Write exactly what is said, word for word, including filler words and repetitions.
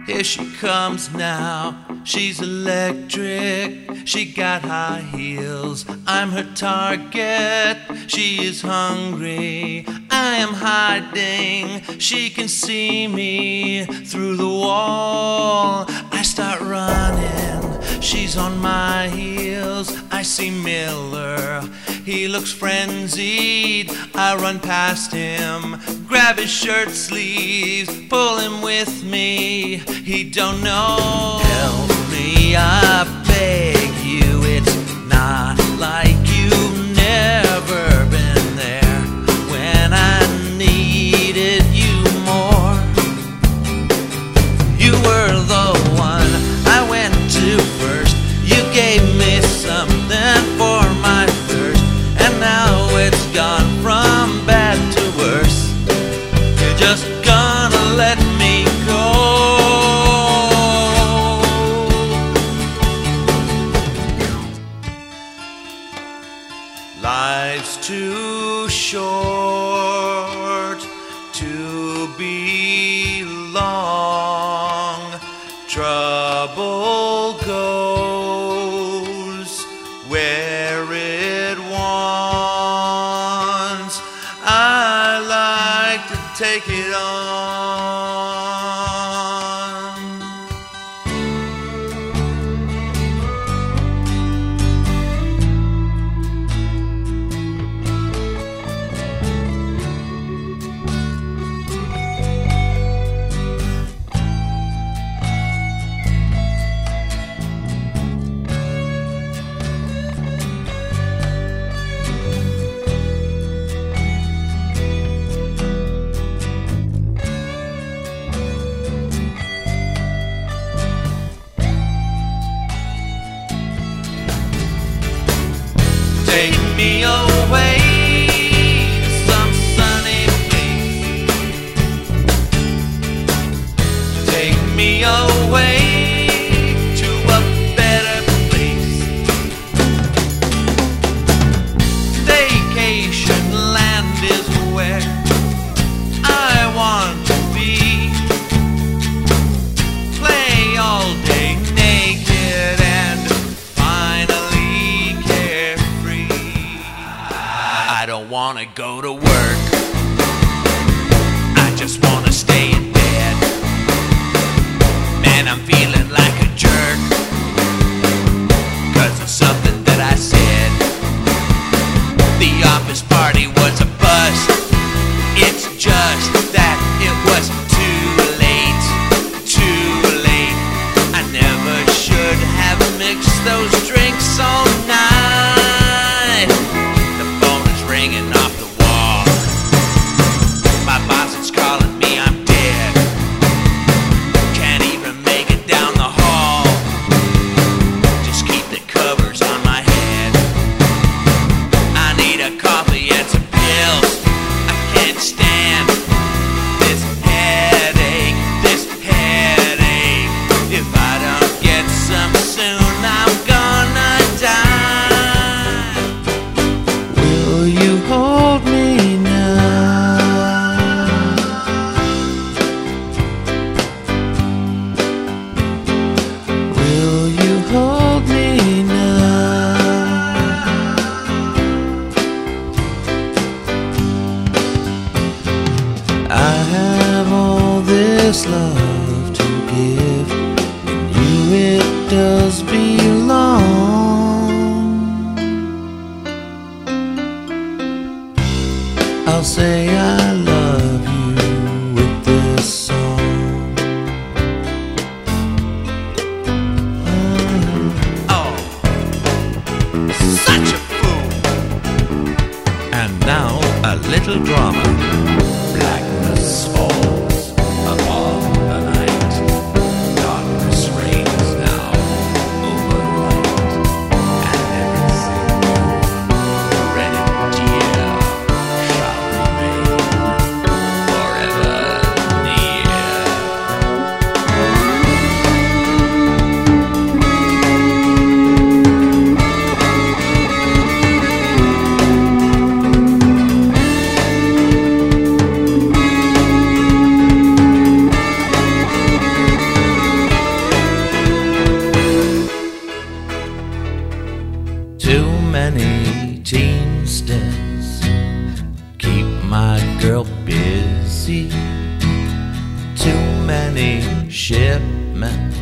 Here she comes now, she's electric, she got high heels, I'm her target, she is hungry, I am hiding, she can see me through the wall. I start running, she's on my heels, I see Miller, he looks frenzied, I run past him, grab his shirt sleeves, pull him with me, he don't know. Help me, I beg you, it's not like you've never been there when I needed you more. You were the one I went to first, you gave me something for my thirst, and now it's gone from bad to worse. You're just gonna let me go. Life's too short to be long. Trouble goes where it wants. I like to take it on. Take me away to some sunny place. Take me away to a better place. Vacation land is where I want to be. Play all day naked and finally carefree. I don't wanna go to work, I just wanna stay in bed. Man, I'm feeling like a jerk, cause of something that I said. The office party was a bust, it's just that it was too late, too late. I never should have mixed those drinks all night. The phone is ringing off the wall, my boss is calling me, I'm dead. Can't even make it down the hall, just keep the covers on my head. I need a coffee and some pills, I can't stand this headache, this headache. If I don't get some soon, I'm gonna die. Will you hold me now? Will you hold me now? I have all this love to give, and you it does belong. I'll say I love you with this song. Oh, such a fool. And now a little drama. Blackness falls upon the night. Darkness reigns now over light. And everything red and dear shall remain forever near. instance. Keep my girl busy. Too many shipments